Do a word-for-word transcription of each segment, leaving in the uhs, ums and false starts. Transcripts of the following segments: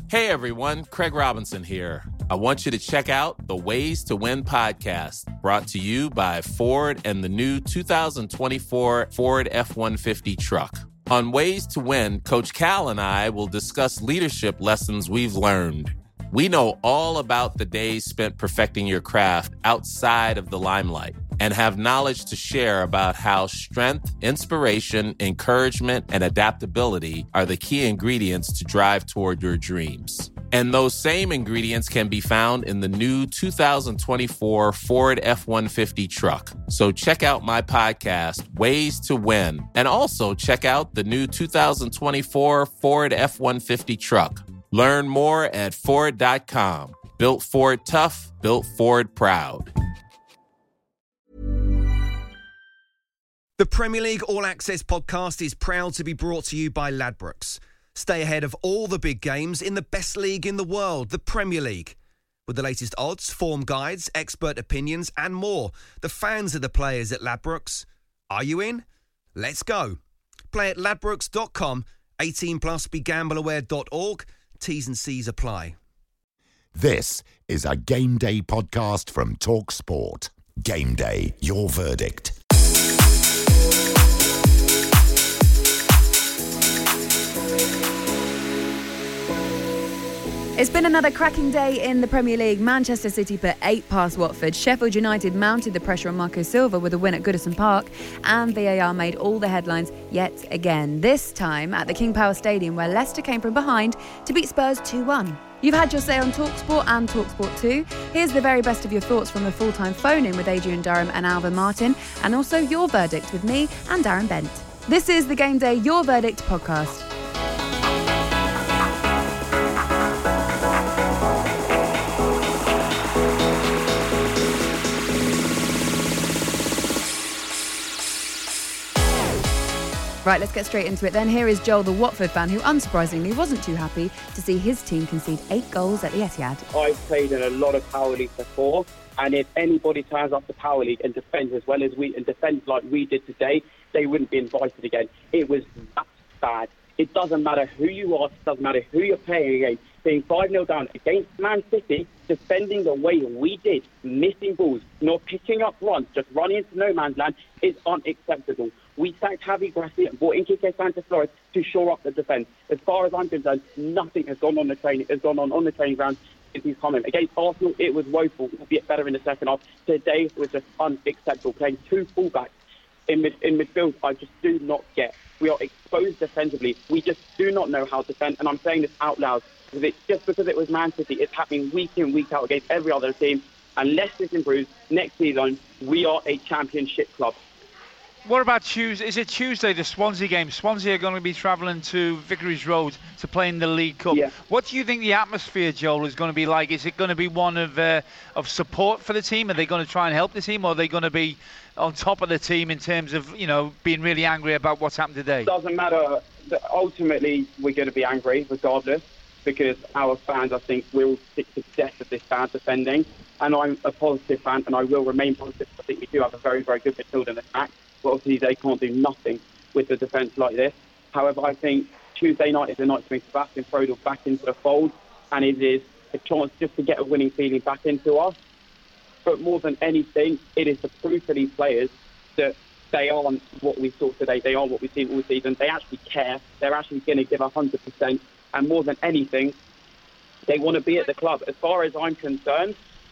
Hey everyone, Craig Robinson here. I want you to check out the Ways to Win podcast, brought to you by Ford and the new two thousand twenty-four Ford F one fifty truck. On Ways to Win, Coach Cal and I will discuss leadership lessons we've learned. We know all about the days spent perfecting your craft outside of the limelight and have knowledge to share about how strength, inspiration, encouragement, and adaptability are the key ingredients to drive toward your dreams. And those same ingredients can be found in the new two thousand twenty-four Ford F one fifty truck. So check out my podcast, Ways to Win, and also check out the new two thousand twenty-four Ford F one fifty truck. Learn more at Ford dot com. Built Ford tough, built Ford proud. The Premier League All Access podcast is proud to be brought to you by Ladbrokes. Stay ahead of all the big games in the best league in the world, the Premier League. With the latest odds, form guides, expert opinions and more, the fans are the players at Ladbrokes. Are you in? Let's go. Play at ladbrokes dot com, eighteen plus, be gamble aware dot org. T's and C's apply. This is a Game Day podcast from Talk Sport. Game Day, your verdict. It's been another cracking day in the Premier League. Manchester City put eight past Watford. Sheffield United mounted the pressure on Marco Silva with a win at Goodison Park. And V A R made all the headlines yet again. This time at the King Power Stadium, where Leicester came from behind to beat Spurs two one. You've had your say on TalkSport and TalkSport two. Here's the very best of your thoughts from the full-time phone-in with Adrian Durham and Alvin Martin. And also your verdict with me and Darren Bent. This is the Game Day Your Verdict podcast. Right, let's get straight into it then. Here is Joel, the Watford fan, who unsurprisingly wasn't too happy to see his team concede eight goals at the Etihad. I've played in a lot of Power League before, and if anybody turns up the Power League and defends as well as we, and defends like we did today, they wouldn't be invited again. It was that bad. It doesn't matter who you are, it doesn't matter who you're playing against. Being five nil down against Man City, defending the way we did, missing balls, not picking up runs, just running into no man's land, is unacceptable. We sacked Javi Gracia and brought in Quique Sanchez Flores to shore up the defence. As far as I'm concerned, nothing has gone on the training has gone on on the training ground since he's come in. Against Arsenal, it was woeful, albeit better in the second half. Today it was just unacceptable. Playing two fullbacks in mid, in midfield, I just do not get. We are exposed defensively. We just do not know how to defend, and I'm saying this out loud. Because it's just because it was Man City, it's happening week in, week out against every other team. Unless this improves, next season, we are a championship club. What about Tuesday? Is it Tuesday, the Swansea game? Swansea are going to be travelling to Vicarage Road to play in the League Cup. Yeah. What do you think the atmosphere, Joel, is going to be like? Is it going to be one of uh, of support for the team? Are they going to try and help the team, or are they going to be on top of the team in terms of, you know, being really angry about what's happened today? Doesn't matter. Ultimately, we're going to be angry regardless, because our fans, I think, will stick to death of this bad defending. And I'm a positive fan, and I will remain positive. I think we do have a very, very good midfield in attack. But obviously, they can't do nothing with the defence like this. However, I think Tuesday night is the night to bring Sebastian Frodel back into the fold, and it is a chance just to get a winning feeling back into us. But more than anything, it is the proof for these players that they aren't what we saw today. They are what we've seen all season. They actually care. They're actually going to give one hundred percent. And more than anything, they want to be at the club. As far as I'm concerned,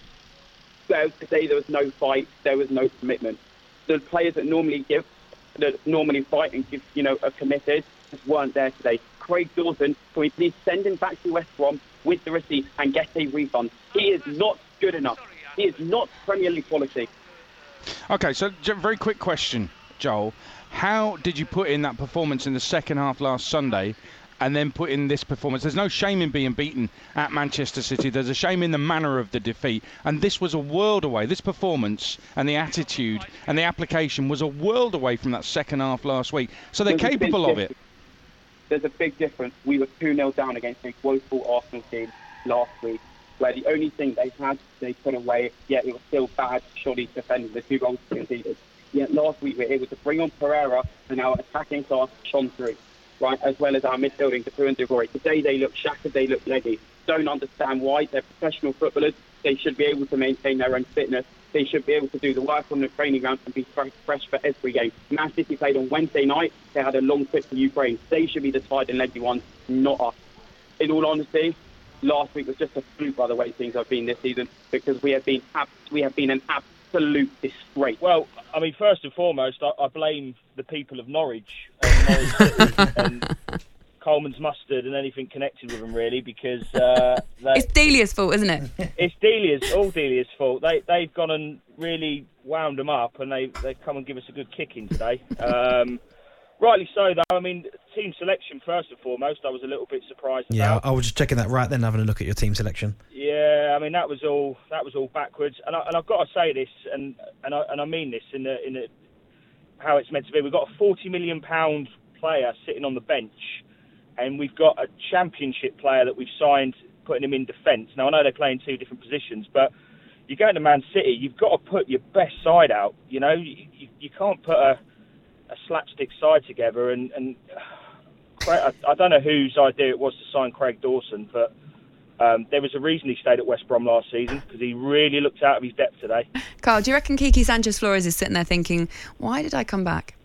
well, today there was no fight. There was no commitment. The players that normally give, that normally fight and give, you know, are committed, just weren't there today. Craig Dawson, can we please send him back to West Brom with the receipt and get a refund? He is not good enough. He is not Premier League quality. Okay, so very quick question, Joel. How did you put in that performance in the second half last Sunday and then put in this performance? There's no shame in being beaten at Manchester City. There's a shame in the manner of the defeat. And this was a world away. This performance and the attitude and the application was a world away from that second half last week. So they're There's capable of it. There's a big difference. We were two nil down against a woeful Arsenal team last week, where the only thing they had, they put away, yet it was still bad, surely defending the two goals conceded. Yet last week we were able to bring on Pereira, and our attacking class shone through. right, as well as our midfielding to a degree. Today they look shattered, they look leggy. Don't understand why. They're professional footballers. They should be able to maintain their own fitness. They should be able to do the work on the training ground and be fresh for every game. Man City played on Wednesday night. They had a long trip to Ukraine. They should be the tired and leggy ones, not us. In all honesty, last week was just a fluke by the way things have been this season, because we have been ab- we have been an absolute disgrace. Well, I mean, first and foremost, I, I blame the people of Norwich and Norwich City and Coleman's Mustard and anything connected with them, really, because uh, they, it's Delia's fault, isn't it? It's Delia's, all Delia's fault. They they've gone and really wound them up, and they they've come and give us a good kicking today. Um, rightly so, though. I mean, team selection first and foremost, I was a little bit surprised. Yeah, about. I was just checking that right then, having a look at your team selection. Yeah, I mean that was all that was all backwards, and, I, and I've got to say this, and and I and I mean this in the in the how it's meant to be. We've got a forty million pound player sitting on the bench. And we've got a championship player that we've signed, putting him in defence. Now, I know they play in two different positions, but you go to Man City, you've got to put your best side out. You know, you, you, you can't put a, a slapstick side together. And, and I, I don't know whose idea it was to sign Craig Dawson, but um, there was a reason he stayed at West Brom last season, because he really looked out of his depth today. Carl, do you reckon Kiki Sanchez-Flores is sitting there thinking, why did I come back?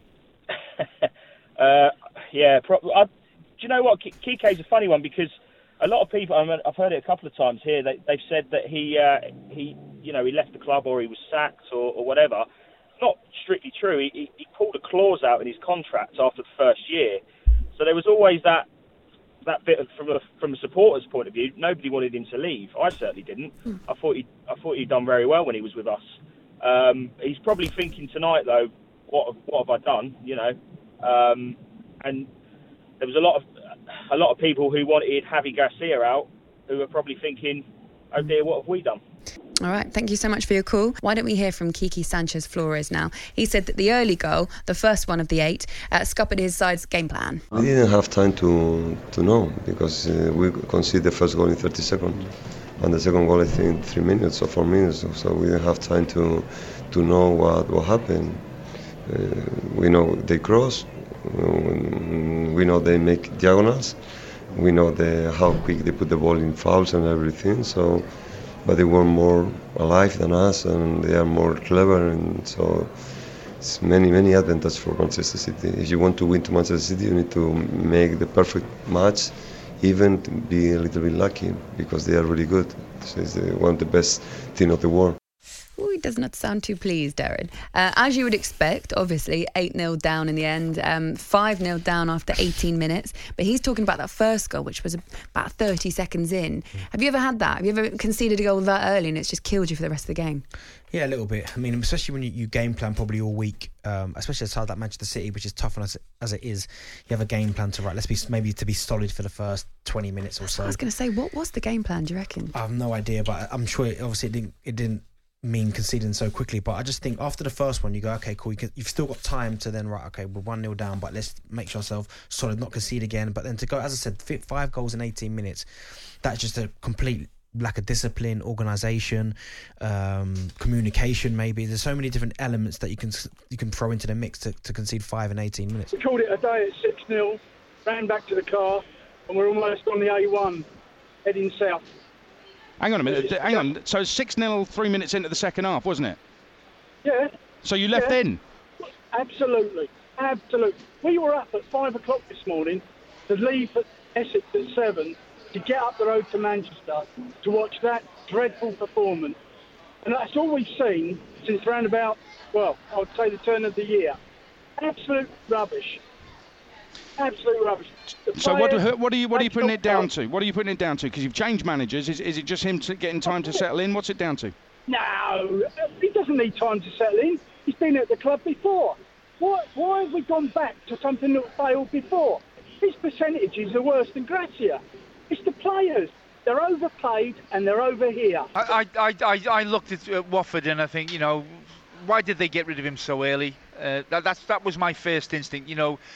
uh, yeah, probably. Do you know what? Kike's a funny one, because a lot of people, I mean, I've heard it a couple of times here, they, they've said that he, uh, he, you know, he left the club or he was sacked or, or whatever. It's not strictly true. He, he, he pulled a clause out in his contract after the first year. So there was always that that bit of, from a from a supporter's point of view, nobody wanted him to leave. I certainly didn't. Mm. I thought he I thought he'd done very well when he was with us. Um, he's probably thinking tonight though, what what have I done? You know, um, and. There was a lot of a lot of people who wanted Javi Garcia out, who were probably thinking, oh dear, what have we done? All right, thank you so much for your call. Why don't we hear from Kiki Sanchez-Flores now? He said that the early goal, the first one of the eight, uh, scuppered his side's game plan. We didn't have time to to know, because uh, we conceded the first goal in thirty seconds, and the second goal I think in three minutes or four minutes, so we didn't have time to to know what what happened. Uh, we know they cross. We know they make diagonals. We know the, how quick they put the ball in fouls and everything. So, but they were more alive than us, and they are more clever, and so it's many many advantages for Manchester City. If you want to win to Manchester City, you need to make the perfect match, even to be a little bit lucky, because they are really good. So it's the, one of the best team of the world. Ooh, he does not sound too pleased, Darren. Uh, as you would expect, obviously, eight nil down in the end, um, five nil down after eighteen minutes. But he's talking about that first goal, which was about thirty seconds in. Mm. Have you ever had that? Have you ever conceded a goal that early and it's just killed you for the rest of the game? Yeah, a little bit. I mean, especially when you, you game plan probably all week, um, especially a side like Manchester City, which is tough as, as it is. You have a game plan to, right, let's be maybe to be solid for the first twenty minutes or so. I was going to say, what was the game plan, do you reckon? I have no idea, but I'm sure it, obviously it didn't, it didn't mean conceding so quickly, but I just think after the first one you go, okay, cool, you can, you've still got time to then, right, okay, we're one nil down, but let's make ourselves solid, not concede again. But then to go, as I said, five goals in eighteen minutes, that's just a complete lack of discipline, organisation, um, communication maybe. There's so many different elements that you can you can throw into the mix to, to concede five in eighteen minutes. We called it a day at six nil, ran back to the car, and we're almost on the A one, heading south. Hang on a minute, hang on. So six nil three minutes into the second half, wasn't it? Yeah. So you left yeah. in? Absolutely, absolutely. We were up at five o'clock this morning to leave at Essex at seven to get up the road to Manchester to watch that dreadful performance. And that's all we've seen since round about, well, I would say the turn of the year. Absolute rubbish. Absolute rubbish. So what, what are you what are you putting it down to? What are you putting it down to? Because you've changed managers. Is, is it just him to getting time to settle in? What's it down to? No, he doesn't need time to settle in. He's been at the club before. Why, why have we gone back to something that failed before? His percentages are worse than Gracia. It's the players. They're overpaid and they're over here. I I, I, I looked at uh, Watford and I think, you know, why did they get rid of him so early? Uh, that that's, that was my first instinct. You know,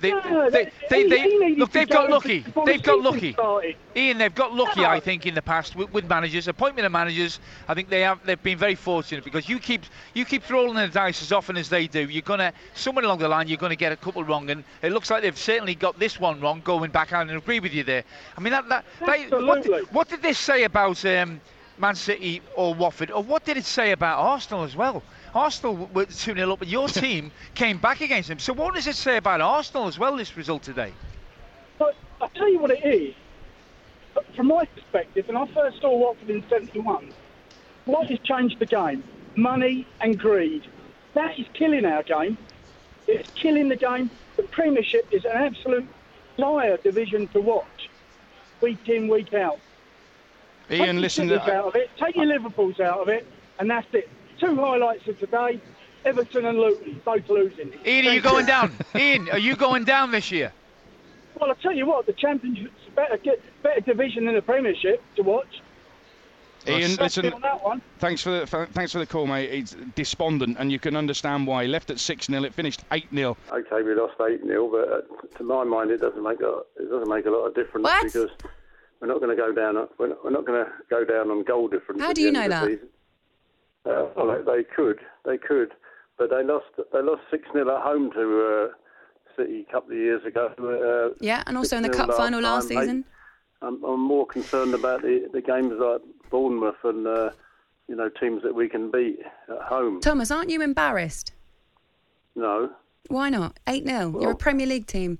They, No, they, that- they, he- they, he needed look, to they've go got and lucky. before They've the got season lucky. started. Ian, they've got lucky, No. I think, in the past with, with managers, appointment of managers. I think they have. They've been very fortunate because you keep you keep throwing the dice as often as they do. You're gonna somewhere along the line you're gonna get a couple wrong, and it looks like they've certainly got this one wrong. Going back out and agree with you there. I mean, that that. They, what, Absolutely. did, what did this say about um, Man City or Watford, or what did it say about Arsenal as well? Arsenal were two nil up, and your team came back against them. So what does it say about Arsenal as well, this result today? But I'll tell you what it is. From my perspective, when I first saw Watford in seventy-one, what has changed the game? Money and greed. That is killing our game. It's killing the game. The Premiership is an absolute dire division to watch, week in, week out. Ian, Take listen. your Cities out of it, take your Liverpools out of it, and that's it. Two highlights of today: Everton and Luton, both losing. Ian, are you going down? Ian, are you going down this year? Well, I tell you what, the Championship's a better, better division than the Premiership to watch. Ian, That's listen. it on that one. Thanks for the for, thanks for the call, mate. It's despondent, and you can understand why. Left at six nil, it finished eight nil. Okay, we lost eight nil, but uh, to my mind, it doesn't make a it doesn't make a lot of difference What? because we're not going to go down. We're not, we're not going to go down on goal difference. How at do the you end know of the that? season. Uh, well, they, they could, they could, but they lost. They lost six nil at home to uh, City a couple of years ago. Uh, Yeah, and also in the six nil cup final last time. season. They, I'm, I'm more concerned about the, the games like Bournemouth and uh, you know teams that we can beat at home. Thomas, aren't you embarrassed? No. Why not? eight nil. Well- You're a Premier League team.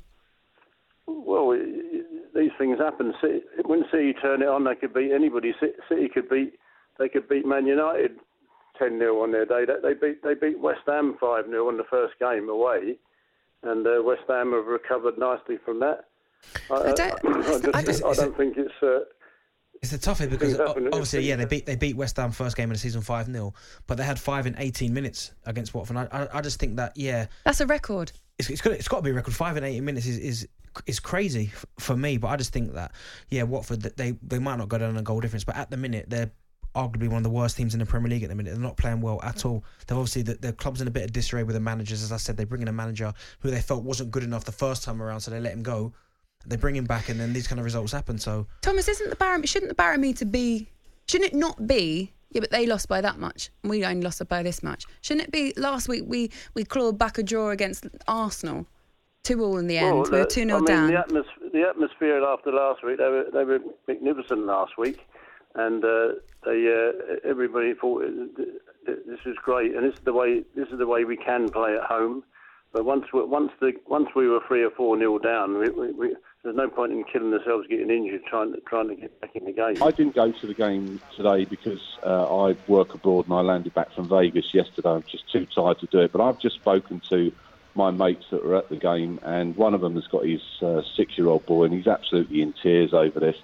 Well, it, it, these things happen. City, when City turn it on, they could beat anybody. City, City could beat. They could beat Man United ten nil on their day. They beat. They beat West Ham five nil in the first game away, and uh, West Ham have recovered nicely from that. I, I don't- I, just, I just- I don't think it's. Uh, It's a toughie because Things happen, o- obviously, things yeah, they beat they beat West Ham first game of the season five nil, but they had five in eighteen minutes against Watford. I, I, I just think that yeah, That's a record. it's it's got it's got to be a record. Five in eighteen minutes is is is crazy f- for me. But I just think that yeah, Watford that they they might not go down on a goal difference, but at the minute they're arguably one of the worst teams in the Premier League at the minute. They're not playing well at all. They've obviously the, the club's in a bit of disarray with the managers. As I said, they bring in a manager who they felt wasn't good enough the first time around, so they let him go. They bring him back, and then these kind of results happen. So Thomas, isn't the barom- shouldn't the barometer be? Shouldn't it not be? Yeah, but they lost by that much, and we only lost by this much. Shouldn't it be? Last week we we clawed back a draw against Arsenal, two all in the end. well, we were uh, two I nil mean, down. the, atmos- the atmosphere after last week, they were they were magnificent last week, and uh, they uh, everybody thought this is great, and this is the way this is the way we can play at home. But once we, once the once we were three or four nil down, we, we, we, there's no point in killing ourselves, getting injured, trying to trying to get back in the game. I didn't go to the game today because uh, I work abroad and I landed back from Vegas yesterday. I'm just too tired to do it. But I've just spoken to my mates that were at the game, and one of them has got his uh, six-year-old boy, and he's absolutely in tears over this.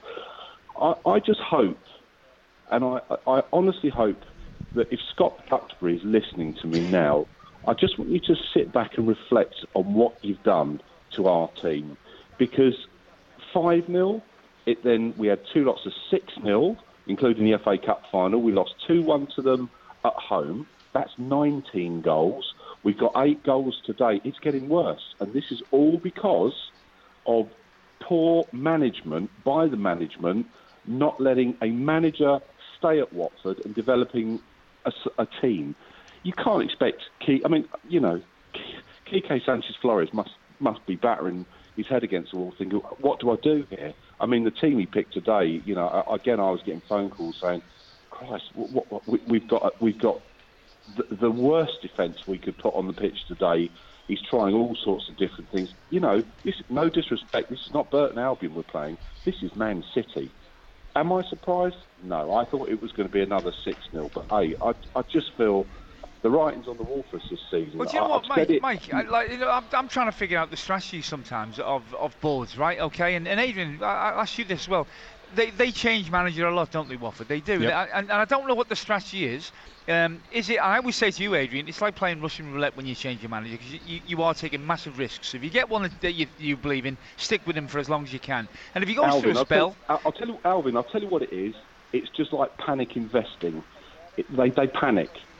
I, I just hope, and I, I honestly hope, that if Scott Duxbury is listening to me now, I just want you to sit back and reflect on what you've done to our team. Because five nil, it then we had two lots of six nil, including the F A Cup final. We lost two one to them at home. That's nineteen goals. We've got eight goals today. It's getting worse. And this is all because of poor management by the management, not letting a manager stay at Watford and developing a, a team. You can't expect Key. I mean, you know, Quique Sanchez-Flores must must be battering his head against the wall, thinking, "What do I do here?" I mean, the team he picked today. You know, again, I was getting phone calls saying, "Christ, what, what, what, we've got we've got the, the worst defence we could put on the pitch today." He's trying all sorts of different things. You know, this, no disrespect. This is not Burton Albion we're playing. This is Man City. Am I surprised? No, I thought it was going to be another six nil. But hey, I I just feel. The writing's on the wall for us this season. Well, do you know I, what, I've said Mike? it. Mike, I, like, you know, I'm, I'm trying to figure out the strategy sometimes of, of boards, right? Okay, and, and Adrian, I, I'll ask you this as well. They they change manager a lot, don't they, Watford? They do, Yep. and, and, and I don't know what the strategy is. Um, is it? I always say to you, Adrian, it's like playing Russian roulette when you change your manager because you, you, you are taking massive risks. If you get one that you, you believe in, stick with him for as long as you can. And if he goes Alvin, through a I'll spell, tell, I'll tell you, Alvin, I'll tell you what it is. It's just like panic investing. It, they they panic.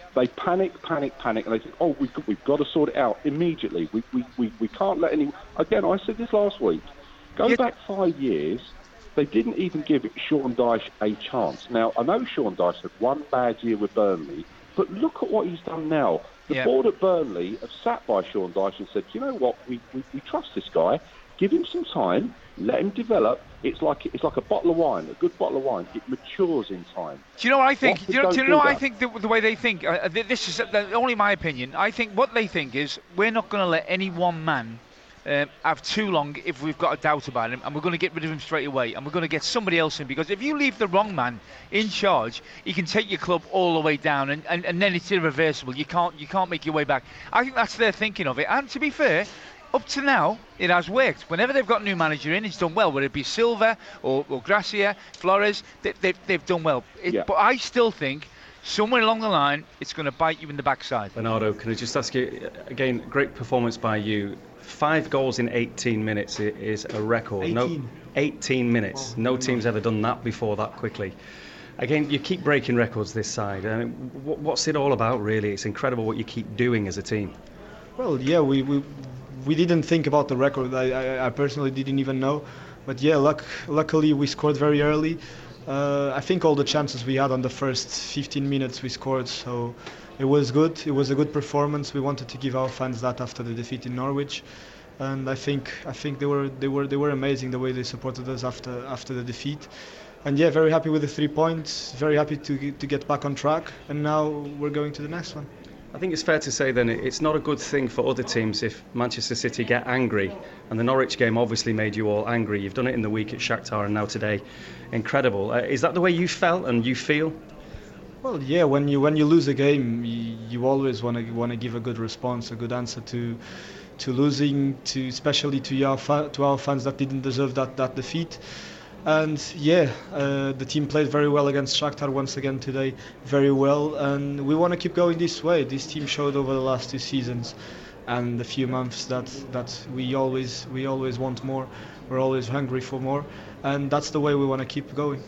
They panic, panic, panic, and they think, oh, we've, we've got to sort it out immediately. We, we, we, we can't let any... Again, I said this last week. Go yeah. back five years, they didn't even give Sean Dyche a chance. Now, I know Sean Dyche had one bad year with Burnley, but look at what he's done now. The yeah. board at Burnley have sat by Sean Dyche and said, you know what, we, we, we trust this guy, give him some time, let him develop. It's like it's like a bottle of wine, a good bottle of wine. It matures in time. Do you know what I think? Do you know, do you know what I think the, the way they think? Uh, this is uh, only my opinion. I think what they think is we're not going to let any one man uh, have too long if we've got a doubt about him, and we're going to get rid of him straight away, and we're going to get somebody else in, because if you leave the wrong man in charge, he can take your club all the way down, and, and, and then it's irreversible. You can't you can't make your way back. I think that's their thinking of it. And to be fair, up to now, it has worked. Whenever they've got a new manager in, it's done well. Whether it be Silva or, or Gracia, Flores, they, they, they've done well. It, yeah. But I still think somewhere along the line, it's going to bite you in the backside. Bernardo, can I just ask you, again, great performance by you. Five goals in eighteen minutes is a record. eighteen. No, eighteen minutes. Oh, no team's ever done that before that quickly. Again, you keep breaking records this side. I mean, what's it all about, really? It's incredible what you keep doing as a team. Well, yeah, we... we We didn't think about the record. I, I, I personally didn't even know. But yeah, luck, luckily we scored very early. Uh, I think all the chances we had on the first fifteen minutes we scored. So it was good. It was a good performance. We wanted to give our fans that after the defeat in Norwich. And I think I think they were they were they were amazing the way they supported us after after the defeat. And yeah, very happy with the three points. Very happy to to get back on track. And now we're going to the next one. I think it's fair to say then it's not a good thing for other teams if Manchester City get angry, and the Norwich game obviously made you all angry. You've done it in the week at Shakhtar and now today. Incredible. Uh, is that the way you felt and you feel? Well, yeah. When you when you lose a game, you, you always want to want to give a good response, a good answer to to losing, to especially to our fa- to our fans that didn't deserve that that defeat. And yeah, uh, the team played very well against Shakhtar once again today, very well, and we want to keep going this way. This team showed over the last two seasons and a few months that that we always we always want more. We're always hungry for more, and that's the way we want to keep going.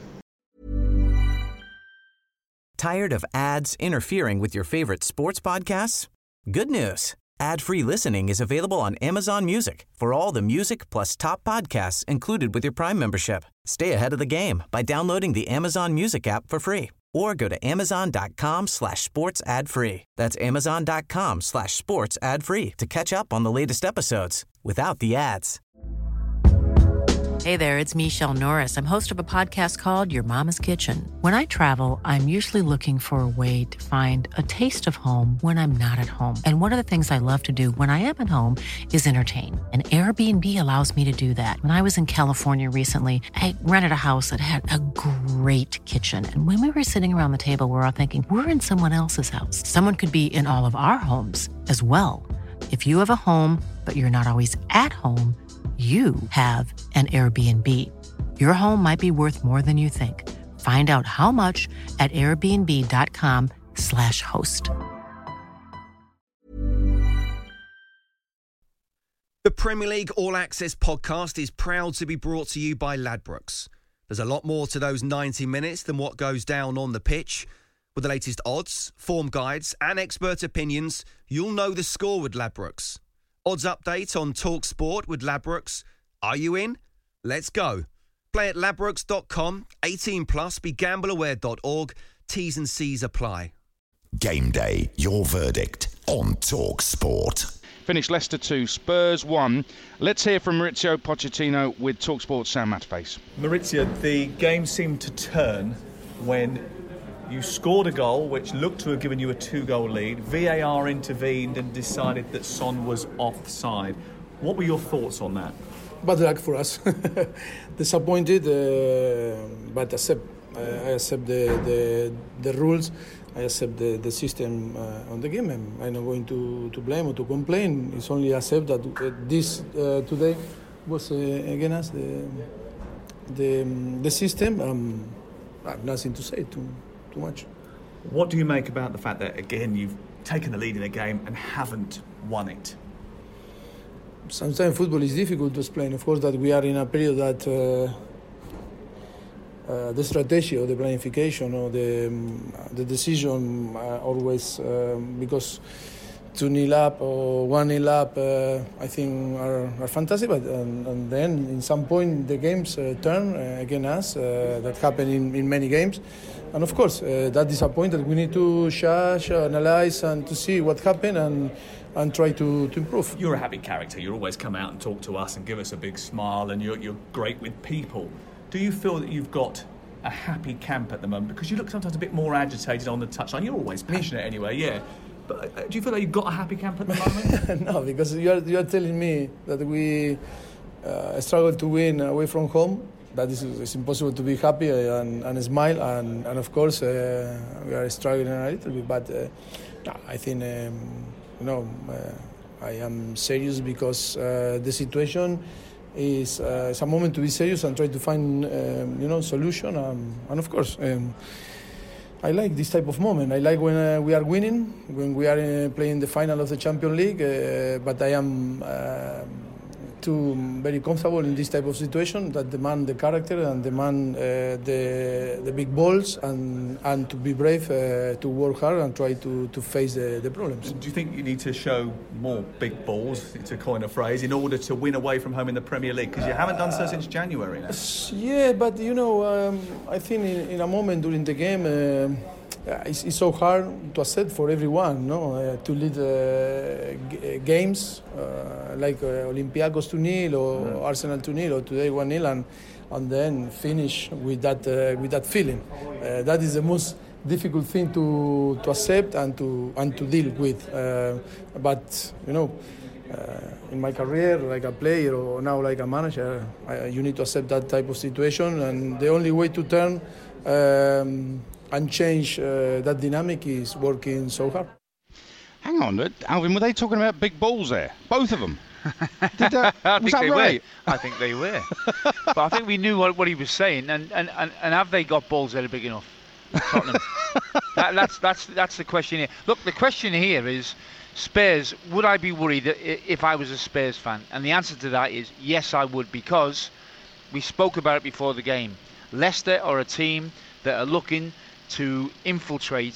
Tired of ads interfering with your favorite sports podcasts? Good news. Ad-free listening is available on Amazon Music for all the music plus top podcasts included with your Prime membership. Stay ahead of the game by downloading the Amazon Music app for free or go to amazon.com slash sports ad free. That's amazon.com slash sports ad free to catch up on the latest episodes without the ads. Hey there, it's Michelle Norris. I'm host of a podcast called Your Mama's Kitchen. When I travel, I'm usually looking for a way to find a taste of home when I'm not at home. And one of the things I love to do when I am at home is entertain. And Airbnb allows me to do that. When I was in California recently, I rented a house that had a great kitchen. And when we were sitting around the table, we were all thinking, we're in someone else's house. Someone could be in all of our homes as well. If you have a home, but you're not always at home, you have an Airbnb. Your home might be worth more than you think. Find out how much at airbnb.com slash host. The Premier League All Access podcast is proud to be brought to you by Ladbrokes. There's a lot more to those ninety minutes than what goes down on the pitch. With the latest odds, form guides and expert opinions, you'll know the score with Ladbrokes. Odds update on TalkSport with Ladbrokes. Are you in? Let's go. Play at ladbrokes dot com, eighteen plus, be gamble aware dot org. T's and C's apply. Game day, your verdict on TalkSport. Finished Leicester two, Spurs one. Let's hear from Maurizio Pochettino with TalkSport's Sam Matface. Maurizio, the game seemed to turn when you scored a goal which looked to have given you a two-goal lead. V A R intervened and decided that Son was offside. What were your thoughts on that? Bad luck for us. Disappointed, uh, but accept, uh, I accept the, the the rules. I accept the, the system uh, on the game. I'm, I'm not going to, to blame or to complain. It's only accept that uh, this uh, today was uh, against us, the the, um, the system. Um, I have nothing to say too, too much. What do you make about the fact that, again, you've taken the lead in a game and haven't won it? Sometimes football is difficult to explain. Of course, that we are in a period that uh, uh, the strategy or the planification or the um, the decision uh, always um, because two nil up or one nil up uh, I think are, are fantastic, but and, and then in some point the games uh, turn uh, against us. Uh, that happened in, in many games, and of course uh, that disappointed. We need to judge, analyze, and to see what happened and. and try to, to improve. You're a happy character. You always come out and talk to us and give us a big smile, and you're, you're great with people. Do you feel that you've got a happy camp at the moment? Because you look sometimes a bit more agitated on the touchline. You're always passionate anyway, yeah. But uh, do you feel like you've got a happy camp at the moment? No, because you are, you are telling me that we uh, struggle to win away from home. That is, it's impossible to be happy and, and smile, and, and of course uh, we are struggling a little bit, but uh, no, I think um, you know uh, I am serious because uh, the situation is uh, it's a moment to be serious and try to find um, you know solution, um, and of course um, I like this type of moment. I like when uh, we are winning, when we are uh, playing the final of the Champions League, uh, but I am uh, too very comfortable in this type of situation that demand the character and demand uh, the the big balls and and to be brave, uh, to work hard and try to, to face the, the problems. Do you think you need to show more big balls, to coin a phrase, in order to win away from home in the Premier League? Because you haven't done so since January now. Yeah, but you know, um, I think in, in a moment during the game, uh, it's, it's so hard to accept for everyone, no, uh, to lead uh, g- games uh, like uh, Olympiacos two nil or mm. Arsenal two nil or today one nil, and and then finish with that uh, with that feeling. Uh, that is the most difficult thing to to accept and to and to deal with. Uh, but you know. Uh, in my career, like a player or now like a manager, I, you need to accept that type of situation, and the only way to turn um, and change uh, that dynamic is working so hard. Hang on, Alvin, were they talking about big balls there? Both of them? Did, uh, I was think that they right? were. I think they were. But I think we knew what, what he was saying, and, and, and, and have they got balls that are big enough? Tottenham. that, that's that's that's the question here. Look, the question here is, Spurs, would I be worried if I was a Spurs fan? And the answer to that is yes, I would, because we spoke about it before the game. Leicester are a team that are looking to infiltrate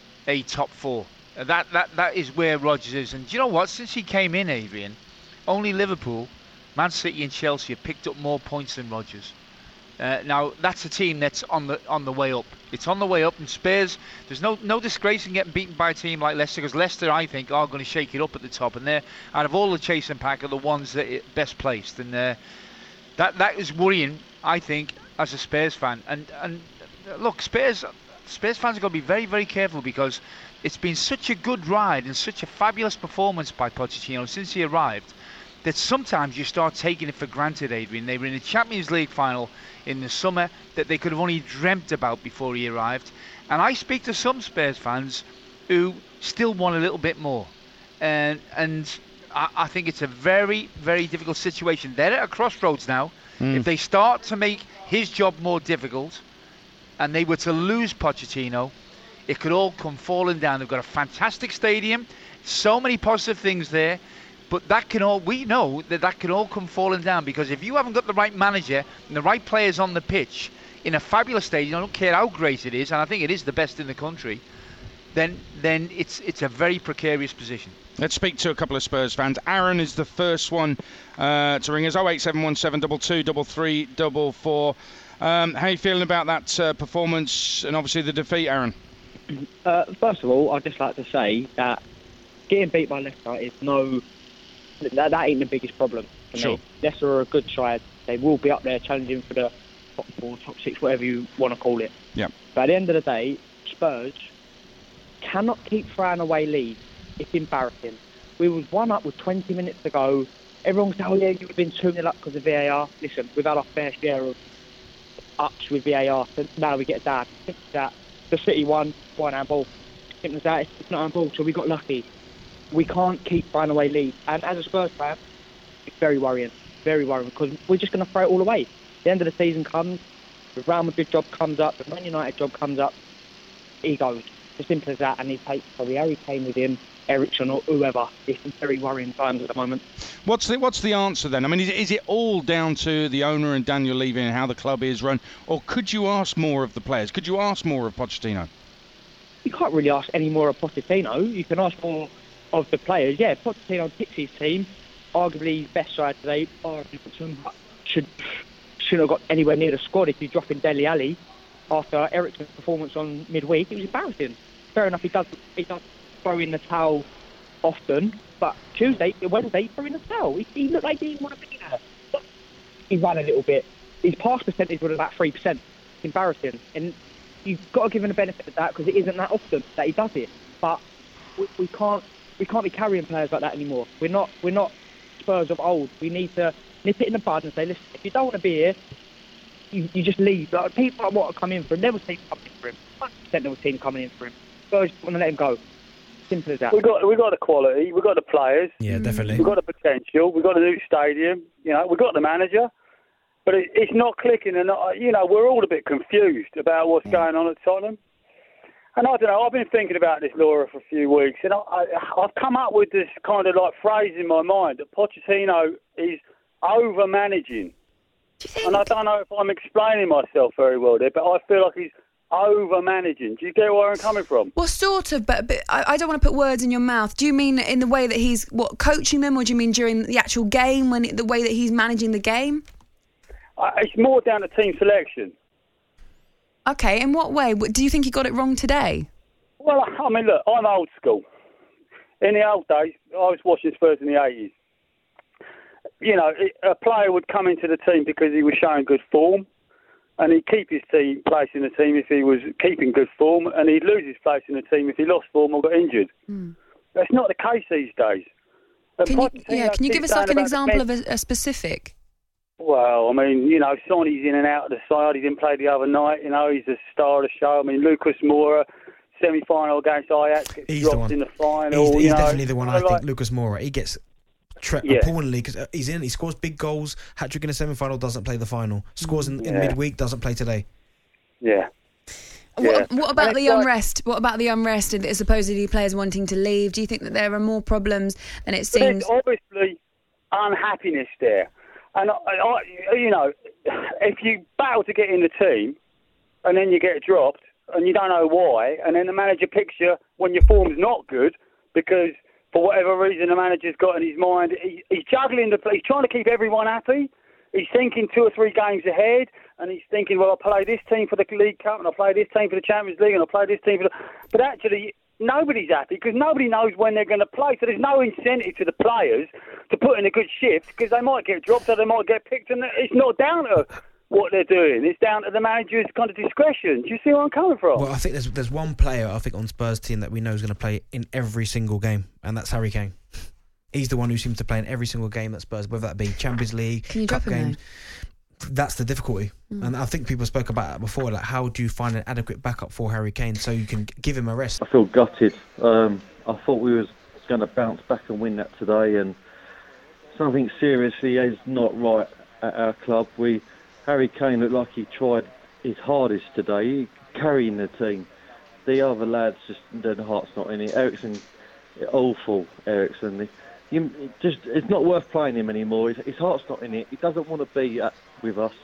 a top four. That that that is where Rodgers is. And do you know what? Since he came in, Adrian, only Liverpool, Man City and Chelsea have picked up more points than Rodgers. Uh, now that's a team that's on the on the way up. It's on the way up, and Spurs, there's no no disgrace in getting beaten by a team like Leicester, because Leicester, I think, are going to shake it up at the top, and they're, out of all the chasing pack, are the ones that are best placed, and uh, that that is worrying, I think, as a Spurs fan. And and look, Spurs Spurs fans are going to be very very careful, because it's been such a good ride and such a fabulous performance by Pochettino since he arrived, that sometimes you start taking it for granted, Adrian. They were in a Champions League final in the summer that they could have only dreamt about before he arrived. And I speak to some Spurs fans who still want a little bit more. And and I, I think it's a very, very difficult situation. They're at a crossroads now. Mm. If they start to make his job more difficult and they were to lose Pochettino, it could all come falling down. They've got a fantastic stadium, so many positive things there. But that can all, we know that that can all come falling down, because if you haven't got the right manager and the right players on the pitch in a fabulous stadium, I don't care how great it is, and I think it is the best in the country, then then it's it's a very precarious position. Let's speak to a couple of Spurs fans. Aaron is the first one uh, to ring us. oh eight seven one seven two two three three four four. Um, how are you feeling about that uh, performance and obviously the defeat, Aaron? Uh, first of all, I'd just like to say that getting beat by Leicester is no... That, that ain't the biggest problem for sure. me. Leicester are a good side. They will be up there challenging for the top four, top six, whatever you want to call it. Yeah. But at the end of the day, Spurs cannot keep throwing away leads. It's embarrassing. We was one up with twenty minutes to go. Everyone said, oh yeah, you've been two nil up because of V A R. Listen, we've had our fair share of ups with V A R, so now we get that. that the City won, one handball. Simple as that. It's not handball, so we got lucky. We can't keep throwing away leads. And as a Spurs fan, it's very worrying. Very worrying, because we're just going to throw it all away. The end of the season comes, the Real Madrid job comes up, the Man United job comes up, he goes. It's as simple as that, and he takes probably Harry Kane with him, Eriksen or whoever. It's very worrying times at the moment. What's the what's the answer then? I mean, is, is it all down to the owner and Daniel Levy and how the club is run, or could you ask more of the players? Could you ask more of Pochettino? You can't really ask any more of Pochettino. You can ask more of the players. Yeah, Pochettino picks his team, arguably his best side today, should shouldn't have got anywhere near the squad if you drop in Dele Alli after Eriksen's performance on midweek. It was embarrassing. Fair enough, he does he does throw in the towel often, but Tuesday, Wednesday, he threw in the towel. He, he looked like he didn't want to be there. But he ran a little bit. His pass percentage was about three percent. It's embarrassing. And you've got to give him the benefit of that because it isn't that often that he does it. But we, we can't we can't be carrying players like that anymore. We're not we're not Spurs of old. We need to nip it in the bud and say, listen, if you don't want to be here, you, you just leave. Like, people that want to come in for him, there was teams coming in for him. one hundred percent there was teams coming in for him. Spurs want to let him go. Simple as that. We've got, we've got the quality, we've got the players. Yeah, definitely. We've got the potential, we've got a new stadium, you know, we've got the manager. But it, it's not clicking, and, uh, you know, we're all a bit confused about what's going on at Tottenham. And I don't know, I've been thinking about this, Laura, for a few weeks, and I, I, I've come up with this kind of like phrase in my mind that Pochettino is over-managing. And I don't know if I'm explaining myself very well there, but I feel like he's over-managing. Do you get where I'm coming from? Well, sort of, but, but I, I don't want to put words in your mouth. Do you mean in the way that he's, what, coaching them, or do you mean during the actual game, when it, the way that he's managing the game? Uh, it's more down to team selection. Okay, in what way? Do you think he got it wrong today? Well, I mean, look, I'm old school. In the old days, I was watching Spurs in the eighties. You know, a player would come into the team because he was showing good form, and he'd keep his team place in the team if he was keeping good form, and he'd lose his place in the team if he lost form or got injured. Mm. That's not the case these days. Can you, yeah, can you give us like an example of a, a specific? Well, I mean, you know, Sonny's in and out of the side. He didn't play the other night. You know, he's the star of the show. I mean, Lucas Moura, semi-final against Ajax, gets he's dropped the one. in the final. He's, he's you know, definitely the one, I like, think, Lucas Moura. He gets tra- Yeah. appallingly, because he's in, he scores big goals, hat-trick in the semi-final, doesn't play the final. Scores in, in Yeah. midweek, doesn't play today. Yeah. What, Yeah. what about And the it's like- unrest? What about the unrest and supposedly players wanting to leave? Do you think that there are more problems than it But seems? there's obviously unhappiness there. And, I, I, you know, if you battle to get in the team and then you get dropped and you don't know why, and then the manager picks you when your form's not good because for whatever reason the manager's got in his mind, he, he's juggling, the, he's trying to keep everyone happy. He's thinking two or three games ahead, and he's thinking, well, I'll play this team for the League Cup, and I'll play this team for the Champions League, and I'll play this team for the... But actually, nobody's happy because nobody knows when they're going to play. So there's no incentive to the players to put in a good shift because they might get dropped or they might get picked, and it's not down to what they're doing. It's down to the manager's kind of discretion. Do you see where I'm coming from? Well, I think there's there's one player, I think, on Spurs' team that we know is going to play in every single game, and that's Harry Kane. He's the one who seems to play in every single game that Spurs, whether that be Champions League, Can you Cup drop him games. That's the difficulty. Mm. And I think people spoke about it before, like how do you find an adequate backup for Harry Kane so you can give him a rest? I feel gutted. Um, I thought we was going to bounce back and win that today, and something seriously is not right at our club. We Harry Kane looked like he tried his hardest today, he carrying the team. The other lads just their heart's not in it. Eriksen, awful Eriksen. You, it just it's not worth playing him anymore. His, his heart's not in it. He doesn't want to be at, with us.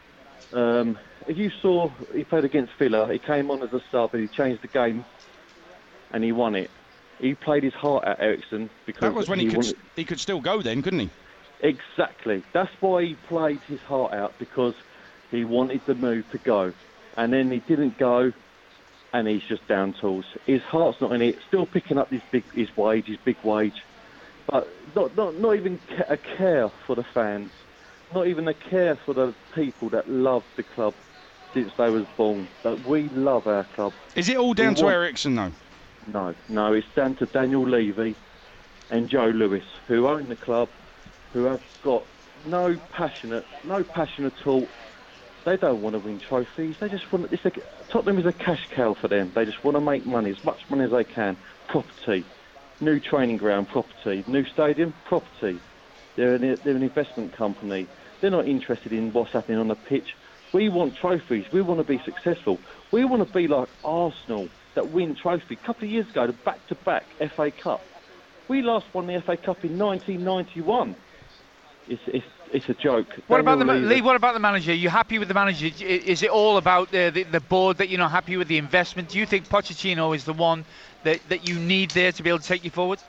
Um, if you saw he played against Villa, he came on as a sub and he changed the game, and he won it. He played his heart out, Eriksen, because That was when he, he could wanted, he could still go then, couldn't he? Exactly. That's why he played his heart out, because he wanted the move to go, and then he didn't go, and he's just down tools. His heart's not in it. Still picking up his big his wage, his big wage. But not, not, not even a care for the fans, not even a care for the people that love the club since they was born. That we love our club. Is it all down We to want- Eriksen though? No, no, it's down to Daniel Levy and Joe Lewis, who own the club, who have got no passionate, no passion at all. They don't want to win trophies. They just want. It's a, Tottenham is a cash cow for them. They just want to make money, as much money as they can. Property. New training ground, property. New stadium, property. They're an, they're an investment company. They're not interested in what's happening on the pitch. We want trophies. We want to be successful. We want to be like Arsenal that win trophies. A couple of years ago, the back-to-back F A Cup. We last won the F A Cup in nineteen ninety-one. It's it's it's a joke. What about the Lee, Lee? What about the manager? Are you happy with the manager? Is it all about the, the the board that you're not happy with the investment? Do you think Pochettino is the one that that you need there to be able to take you forward?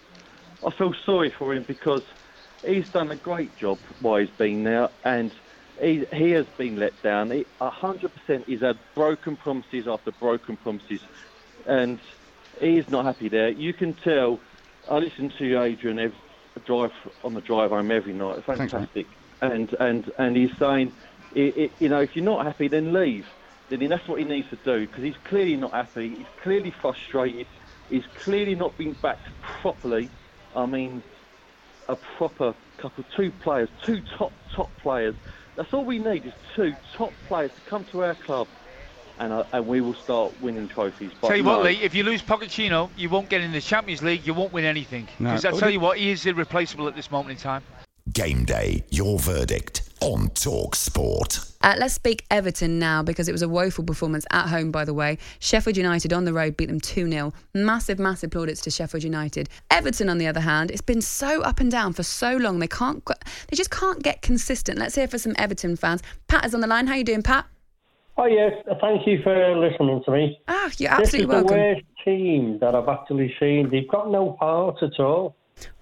I feel sorry for him because he's done a great job while he's been there, and he he has been let down. He, one hundred percent he's had broken promises after broken promises, and he's not happy there. You can tell. I listen to Adrian every, drive on the drive home every night. It's fantastic. Thanks, and and and he's saying, it, it, you know, if you're not happy, then leave. Then that's what he needs to do, because he's clearly not happy. He's clearly frustrated. He's clearly not been backed properly. I mean, a proper couple, two players, two top top players. That's all we need is two top players to come to our club, and uh, and we will start winning trophies. But tell you no. what, Lee, if you lose Pochettino, you won't get in the Champions League. You won't win anything. Because No. I tell you what, he is irreplaceable at this moment in time. Game Day, your verdict on Talk Sport. Uh, let's speak Everton now, because it was a woeful performance at home, by the way. Sheffield United on the road beat them two nil. Massive, massive plaudits to Sheffield United. Everton, on the other hand, it's been so up and down for so long. They can't, they just can't get consistent. Let's hear for some Everton fans. Pat is on the line. How you doing, Pat? Oh, yes. Thank you for listening to me. Ah, you're absolutely welcome. This is welcome. the worst team that I've actually seen. They've got no heart at all.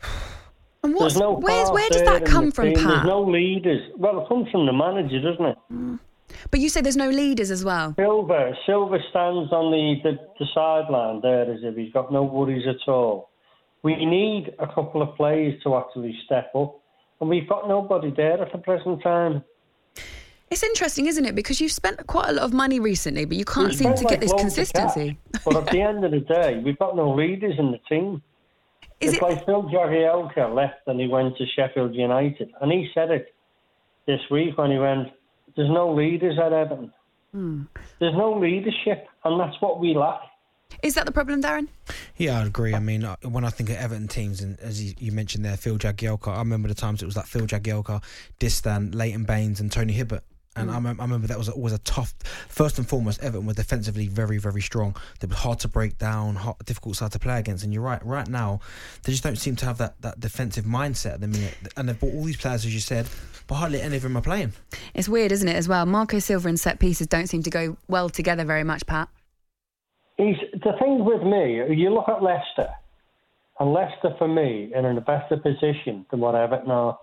And what's, There's no where's, heart where does there that in come the from, team. Pat? There's no leaders. Well, it comes from the manager, doesn't it? Mm. But you say there's no leaders as well. Silver. Silver stands on the, the, the sideline there as if he's got no worries at all. We need a couple of players to actually step up, and we've got nobody there at the present time. It's interesting, isn't it? Because you've spent quite a lot of money recently, but you can't We've seem spent to get like this loads of consistency. cash, but at the end of the day, we've got no leaders in the team. Is it's it- like Phil Jagielka left and he went to Sheffield United, and he said it this week when he went, there's no leaders at Everton. Hmm. There's no leadership, and that's what we lack. Is that the problem, Darren? Yeah, I agree. I mean, uh, when I think of Everton teams, and as you, you mentioned there, Phil Jagielka, I remember the times it was like Phil Jagielka, Distan, Leighton Baines and Tony Hibbert. And Mm. I, mem- I remember that was always a tough. First and foremost, Everton were defensively very, very strong. They were hard to break down, hard, difficult side to play against. And you're right. Right now, they just don't seem to have that, that defensive mindset at the minute. And they've bought all these players, as you said, but hardly any of them are playing. It's weird, isn't it, as well? Marco Silva and set pieces don't seem to go well together very much, Pat. He's, the thing with me, you look at Leicester, and Leicester, for me, are in a better position than what Everton are.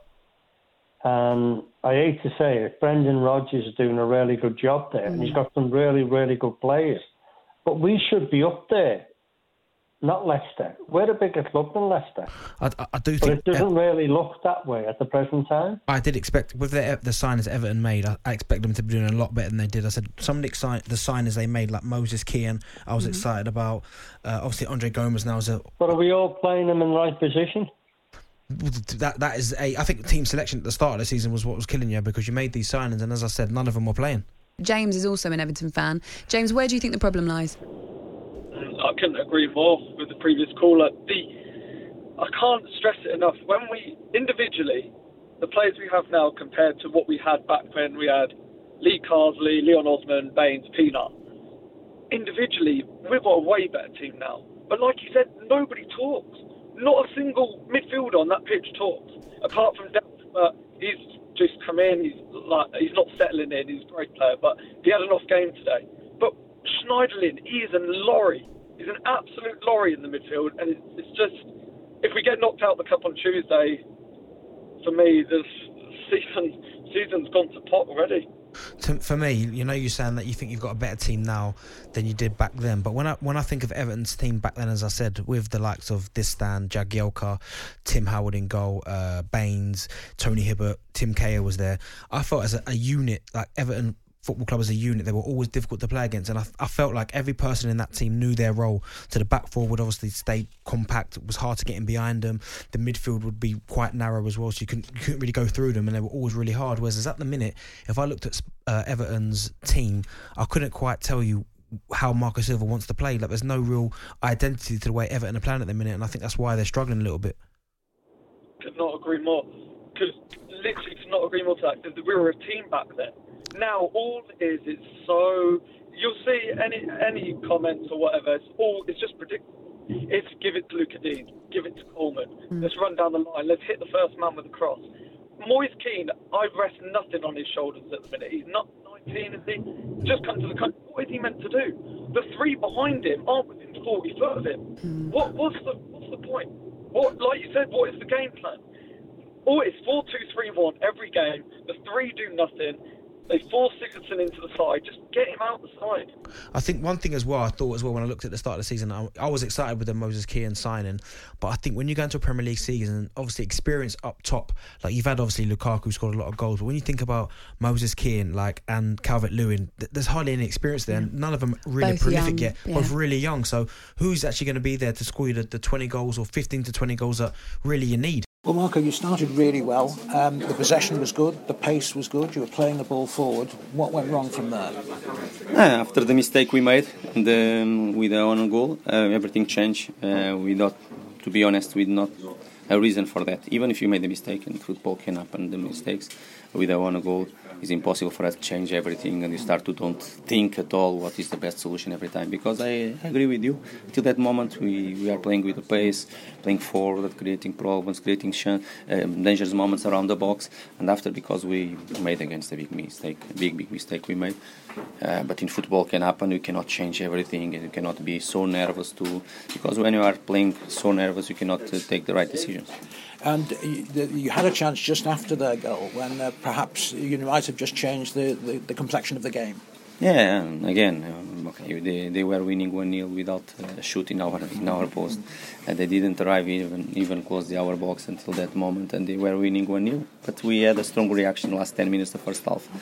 And I hate to say it, Brendan Rodgers is doing a really good job there, and he's got some really, really good players. But we should be up there, not Leicester. We're a bigger club than Leicester. I, I, I do But think it doesn't really look that way at the present time. I did expect, with the, the signings Everton made, I, I expect them to be doing a lot better than they did. I said some of the, exci- the signings they made, like Moses Kean, I was Mhm. excited about. Uh, obviously, Andre Gomes now is a But are we all playing them in the right position? that that is a. I think team selection at the start of the season was what was killing you, because you made these signings, and as I said, none of them were playing. James is also an Everton fan. James, where do you think the problem lies? I couldn't agree more with the previous caller. The I can't stress it enough. When we individually, the players we have now compared to what we had back when we had Lee Carsley, Leon Osman, Baines, Peanut. Individually, we've got a way better team now. But like you said, nobody talks. Not a single midfielder on that pitch talks, apart from Delta. But he's just come in. He's like he's not settling in. He's a great player, but he had an off game today. But Schneiderlin, he is a lorry. He's an absolute lorry in the midfield, and it's, it's just if we get knocked out of the cup on Tuesday, for me, this season season's gone to pot already. To, for me, you know, you're saying that you think you've got a better team now than you did back then. But when I when I think of Everton's team back then, as I said, with the likes of Distan, Jagielka, Tim Howard in goal, uh, Baines, Tony Hibbert, Tim Cahill was there. I felt as a, a unit, like Everton Football Club as a unit, they were always difficult to play against, and I, I felt like every person in that team knew their role. So the back four would obviously stay compact. It was hard to get in behind them. The midfield would be quite narrow as well, so you couldn't, you couldn't really go through them, and they were always really hard. Whereas at the minute, if I looked at uh, Everton's team, I couldn't quite tell you how Marco Silva wants to play. Like, there's no real identity to the way Everton are playing at the minute, and I think that's why they're struggling a little bit. Could not agree more. Could literally could not agree more to that. Because we were a team back then. now all it is, it's so... You'll see any any comments or whatever, it's all, it's just predictable. It's give it to Lucas Digne, give it to Coleman. Mm. Let's run down the line. Let's hit the first man with a cross. Moise Kean, I rest nothing on his shoulders at the minute. He's not nineteen, is he? Just come to the country. What is he meant to do? The three behind him aren't within forty foot of him. Mm. What what's the what's the point? What, like you said, what is the game plan? Oh, it's four two three one every game. The three do nothing. They force Sigurdsson into the side. Just get him out the side. I think one thing as well, I thought as well when I looked at the start of the season, I, I was excited with the Moses Kean signing, but I think when you go into a Premier League season, obviously experience up top, like you've had obviously Lukaku scored a lot of goals, but when you think about Moses Kean like and Calvert-Lewin, th- there's hardly any experience there, and none of them really Both prolific young, yet, yeah. both really young. So who's actually going to be there to score you the, the twenty goals or fifteen to twenty goals that really you need? Well, Marco, you started really well. Um, the possession was good, the pace was good, you were playing the ball forward. What went wrong from there? Uh, after the mistake we made and, um, with the own goal, uh, everything changed. Uh, we not, to be honest, we not a reason for that. Even if you made a mistake, and football can happen, the mistakes with the own goal, it's impossible for us to change everything, and you start to don't think at all what is the best solution every time. Because I agree with you, till that moment we, we are playing with the pace, playing forward, creating problems, creating sh- um, dangerous moments around the box, and after, because we made against a big mistake, a big big mistake we made. Uh, but in football can happen, you cannot change everything, and you cannot be so nervous too, because when you are playing so nervous, you cannot uh, take the right decisions. And you had a chance just after their goal when uh, perhaps you might have just changed the, the, the complexion of the game. Yeah, and again, um, okay, they, they were winning one nil without uh, shooting our in our post, and they didn't arrive even even close the our box until that moment, and they were winning one nil. But we had a strong reaction last ten minutes of the first half.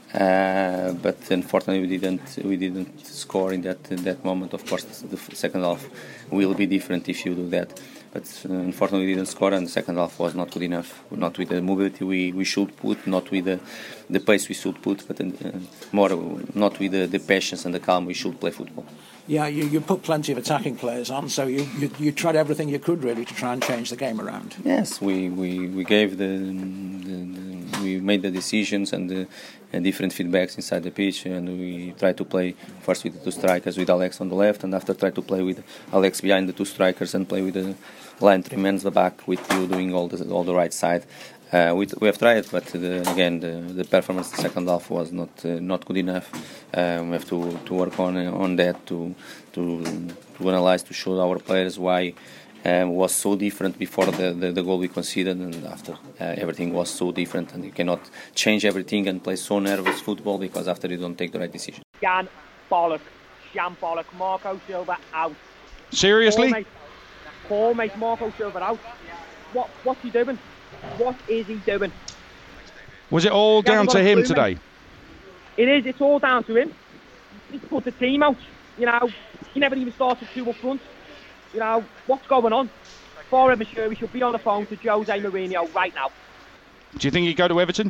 Uh, but unfortunately, we didn't we didn't score in that in that moment. Of course, the second half will be different if you do that. But uh, unfortunately, we didn't score, and the second half was not good enough. Not with the mobility we, we should put, not with the, the pace we should put, but uh, more not with the, the patience and the calm we should play football. Yeah, you, you put plenty of attacking players on, so you, you you tried everything you could really to try and change the game around. Yes, we, we, we gave the, the, the we made the decisions and the and different feedbacks inside the pitch, and we tried to play first with the two strikers, with Alex on the left, and after try to play with Alex behind the two strikers and play with the line three men back, with you doing all the all the right side. Uh, we, we have tried, but the, again, the, the performance in the second half was not uh, not good enough. Um, we have to, to work on on that to to to analyze, to show our players why um, was so different before the, the, the goal we conceded, and after uh, everything was so different, and you cannot change everything and play so nervous football because after you don't take the right decision. Jan bollock, Jan bollock, Marco Silva out. Seriously? Poor mate, poor mate Marco Silva out. What what's he doing? What is he doing? Was it all He hasn't down got to a him clue, today? mate. It is. It's all down to him. He's put the team out. You know, he never even started two up front. You know, what's going on? For him, sure, we should be on the phone to Jose Mourinho right now. Do you think he'd go to Everton?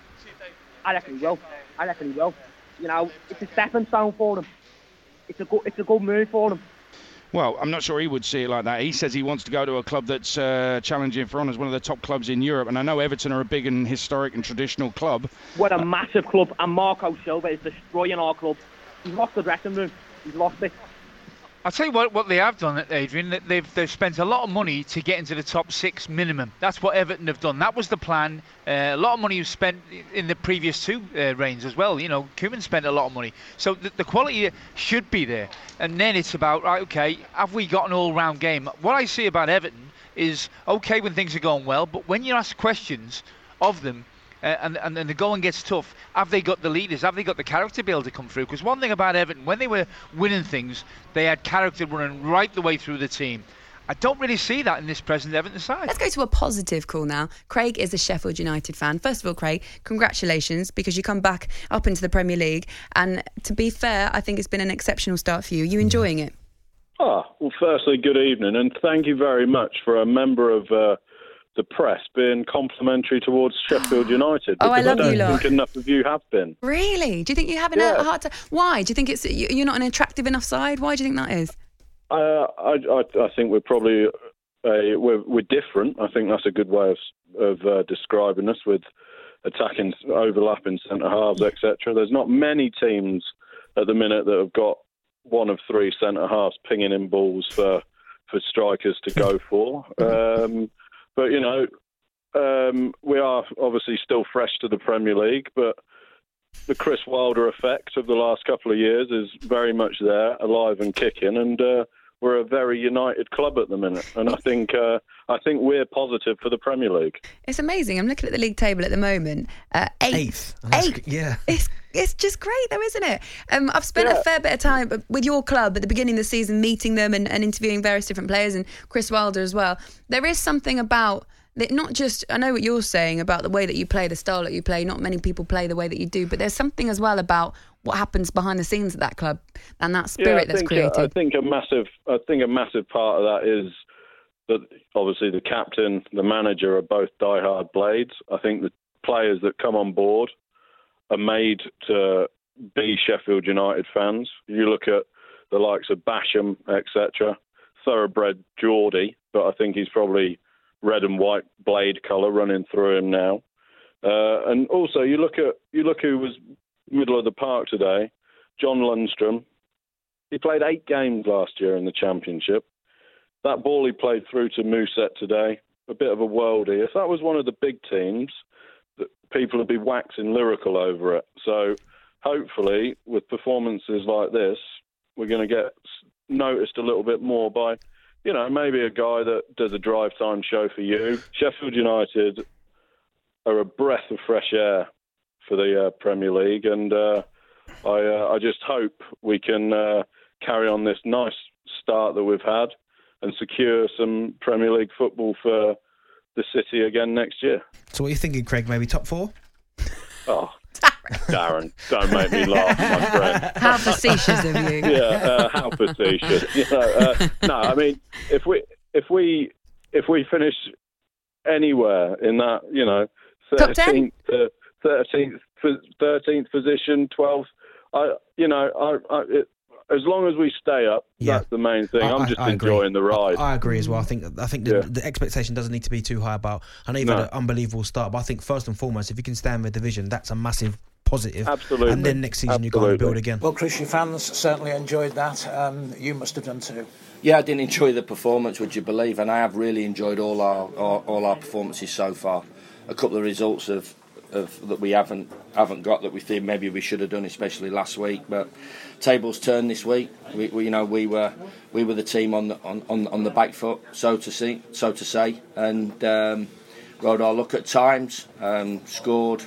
I reckon he will. I reckon he will. You know, it's a stepping stone for him. It's a good, it's a good move for him. Well, I'm not sure he would see it like that. He says he wants to go to a club that's uh, challenging for honours, one of the top clubs in Europe. And I know Everton are a big and historic and traditional club. What a massive club. And Marco Silva is destroying our club. He's lost the dressing room. He's lost it. I'll tell you what, what they have done, Adrian. They've they've spent a lot of money to get into the top six minimum. That's what Everton have done. That was the plan. Uh, a lot of money was spent in the previous two uh, reigns as well. You know, Koeman spent a lot of money. So the, the quality should be there. And then it's about, right, okay, have we got an all-round game? What I see about Everton is, okay when things are going well, but when you ask questions of them, Uh, and, and, and the going gets tough, have they got the leaders, have they got the character to be able to come through? Because one thing about Everton, when they were winning things, they had character running right the way through the team. I don't really see that in this present Everton side. Let's go to a positive call now. Craig is a Sheffield United fan. First of all, Craig, congratulations, because you come back up into the Premier League. And to be fair, I think it's been an exceptional start for you. Are you enjoying it? Ah, well, firstly, good evening, and thank you very much for a member of Uh, the press being complimentary towards Sheffield United. Oh, I love I don't you lot. think enough of you have been. Really? Do you think you're having Yeah. a hard time? Why? Do you think it's you're not an attractive enough side? Why do you think that is? Uh, I, I, I think we're probably uh, we're, we're different. I think that's a good way of, of uh, describing us, with attacking, overlapping centre halves, et cetera. There's not many teams at the minute that have got one of three centre halves pinging in balls for for strikers to go for. Um, but you know, um, we are obviously still fresh to the Premier League, but the Chris Wilder effect of the last couple of years is very much there, alive and kicking, and uh, we're a very united club at the minute. And I think uh, I think we're positive for the Premier League. It's amazing. I'm looking at the league table at the moment. Uh, eighth. Eighth. Eighth. Yeah. It's it's just great though, isn't it? Um, I've spent Yeah. a fair bit of time with your club at the beginning of the season, meeting them and, and interviewing various different players, and Chris Wilder as well. There is something about that, not just, I know what you're saying about the way that you play, the style that you play. Not many people play the way that you do, but there's something as well about what happens behind the scenes at that club and that spirit yeah, I that's think, created. uh, I think a massive, I think a massive part of that is that obviously the captain, the manager are both diehard Blades. I think the players that come on board are made to be Sheffield United fans. You look at the likes of Basham, et cetera, thoroughbred Geordie, but I think he's probably red and white Blade colour running through him now. Uh, and also, you look at you look who was middle of the park today, John Lundstrom. He played eight games last year in the Championship. That ball he played through to Mousset today, a bit of a worldie. If that was one of the big teams, that people would be waxing lyrical over it. So hopefully, with performances like this, we're going to get noticed a little bit more by, you know, maybe a guy that does a drive time show for you. Sheffield United are a breath of fresh air for the uh, Premier League, and uh, I, uh, I just hope we can uh, carry on this nice start that we've had and secure some Premier League football for the City again next year. So what are you thinking, Craig? Maybe top four? Oh, Darren, don't make me laugh, my friend. How facetious of you. Yeah, uh, how facetious. You know, uh, no, I mean, if we if we if we finish anywhere in that, you know, thirteenth, uh, thirteenth, thirteenth position, twelfth, I, you know, I, I, it, as long as we stay up, Yeah. that's the main thing. I- I'm I- just I agree. enjoying the ride. I agree as well. I think I think the, Yeah. the expectation doesn't need to be too high about. I know you've No. had an unbelievable start, but I think first and foremost, if you can stay in the division, that's a massive positive. Absolutely. And then next season you go and build again. Well, Chris, your fans certainly enjoyed that. Um, you must have done too. Yeah, I didn't enjoy the performance, would you believe? And I have really enjoyed all our, our all our performances so far. A couple of results of, of that we haven't haven't got that we think maybe we should have done, especially last week. But tables turned this week. We, we you know we were we were the team on the on, on, on the back foot, so to see, so to say, and um, rode our luck at times. Um, scored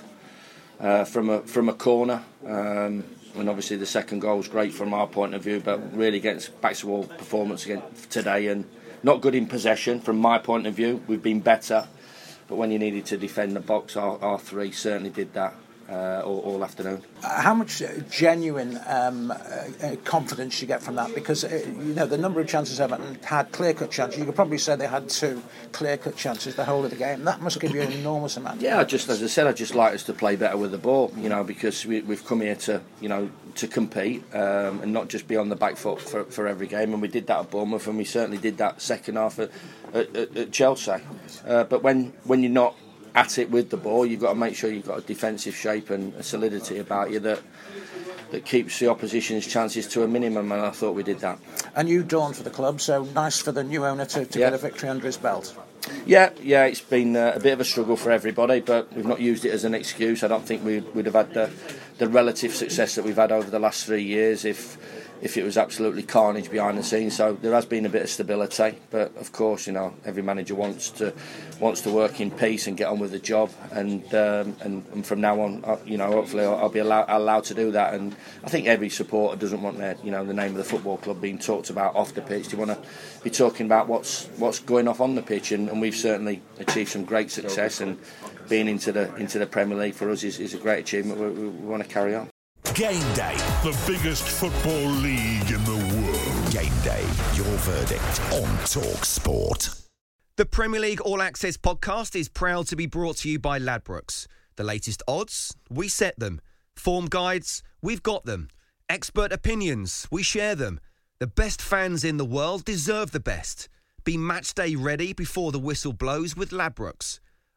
uh, from a from a corner. Um, And obviously the second goal was great from our point of view, but really against back to wall performance again today, and not good in possession from my point of view. We've been better, but when you needed to defend the box, our, our three certainly did that uh, all, all afternoon. Uh, how much uh, genuine um, uh, uh, confidence you get from that? Because uh, you know the number of chances Everton had, clear-cut chances. You could probably say they had two clear-cut chances the whole of the game. That must give you an enormous amount. Yeah, I just as I said, I just like us to play better with the ball, you know, because we, we've come here to, you know, to compete um, and not just be on the back foot for, for every game. And we did that at Bournemouth, and we certainly did that second half at, at, at, at Chelsea. Uh, but when when you're not at it with the ball, you've got to make sure you've got a defensive shape and a solidity about you that that keeps the opposition's chances to a minimum, and I thought we did that. A new dawn for the club, so nice for the new owner to, to Yeah. get a victory under his belt. Yeah, yeah, it's been uh, a bit of a struggle for everybody, but we've not used it as an excuse. I don't think we would have had the, the relative success that we've had over the last three years if if it was absolutely carnage behind the scenes. So there has been a bit of stability, but of course, you know, every manager wants to wants to work in peace and get on with the job, and um, and, and from now on, uh, you know, hopefully I'll, I'll be allowed, allowed to do that. And I think every supporter doesn't want their, you know, the name of the football club being talked about off the pitch. They want to be talking about what's what's going off on the pitch, and, and we've certainly achieved some great success. And being into the into the Premier League for us is, is a great achievement. We, we, we want to carry on. Game Day. The biggest football league in the world. Game Day. Your verdict on Talk Sport. The Premier League All Access podcast is proud to be brought to you by Ladbrokes. The latest odds, we set them. Form guides, we've got them. Expert opinions, we share them. The best fans in the world deserve the best. Be match day ready before the whistle blows with Ladbrokes.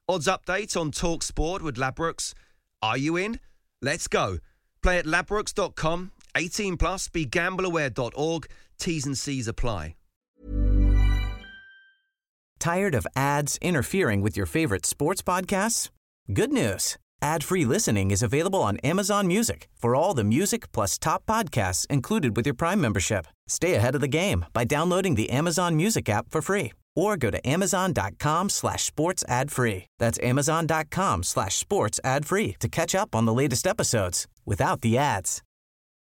Odds update on Talk Sport with Ladbrokes. Are you in? Let's go. Play at ladbrokes dot com. eighteen plus. Be gamble aware dot org. T's and C's apply. Tired of ads interfering with your favorite sports podcasts? Good news. Ad-free listening is available on Amazon Music for all the music plus top podcasts included with your Prime membership. Stay ahead of the game by downloading the Amazon Music app for free or go to amazon.com slash sports ad free. That's amazon.com slash sports ad free to catch up on the latest episodes without the ads.